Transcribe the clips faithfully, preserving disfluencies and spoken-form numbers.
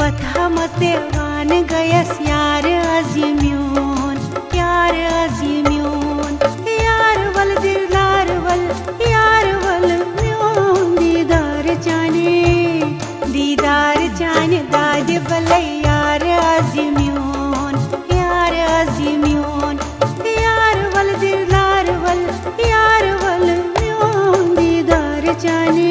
पथा मतेवान गयस यार अजीम्यून यार अजीम्यून यार वल दिलार वल यार वल म्यून दीदार जाने दीदार जाने दाद बल यार अजीम्यून यार अजीम्यून यार वल दिलार वल यार वल म्यून दीदार जाने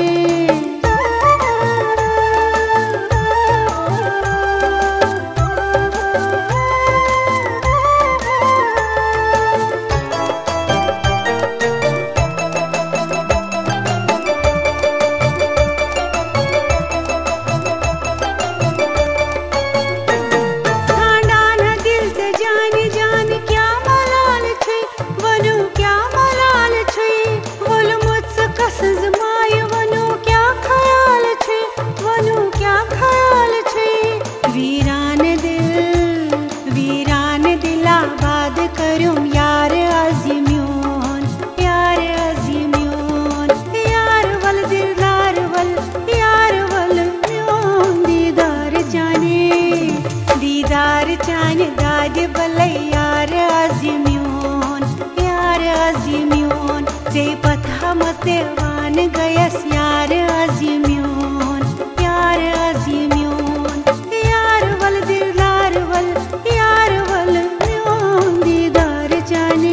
यार अजीम्यून यार अजीम्यून से पथा मतेवान गयस यार अजीम्यून यार अजीम्यून यार वल दिलार वल यार वल म्यून दीदार जाने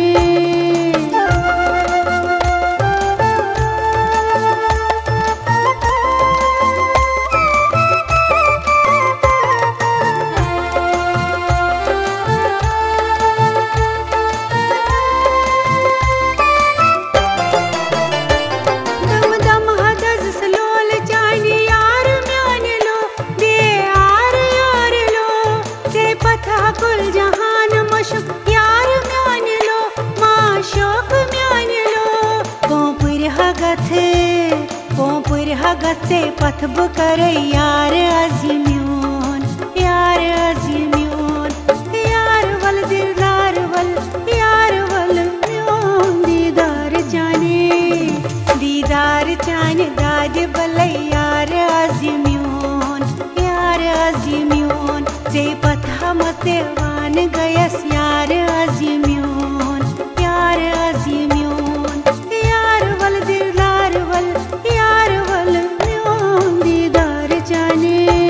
गथे पथ बकर यार अजीम्यून यार अजीम्यून यार वल दिलार वल यार वल म्यून दीदार जाने दीदार जाने दाद बल यार अजीम्यून यार अजीम्यून से पथा मतेवान गयस यार अजीम्यून यार अजीम्यून यार वल दिलार वल यार वल दीदार जाने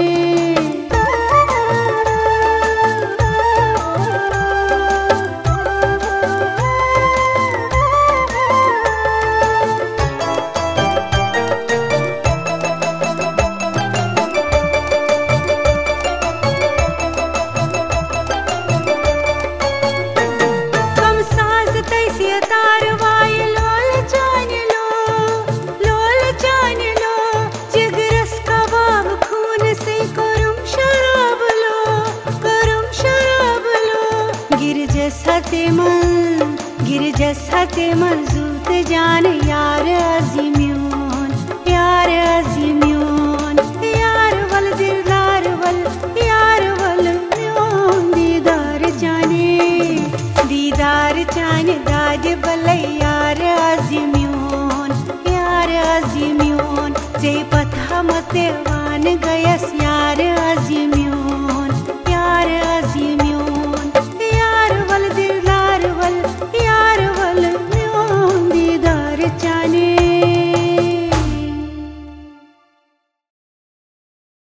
कम साज तैसी तार वाय लोल जान लो लोल जान लो जिगरस कबाब खून से करुम शराब लो करुम शराब लो गिर जैसा ते मन गिर जैसा ते मजूत जान यार अजीम्यून यार अजीम्यून यार वल दिलार वल यार वल म्यून दीदार जाने दीदार जाने दाद बल यार अजीम्यून यार अजीम्यून से पथा मतेवान गयस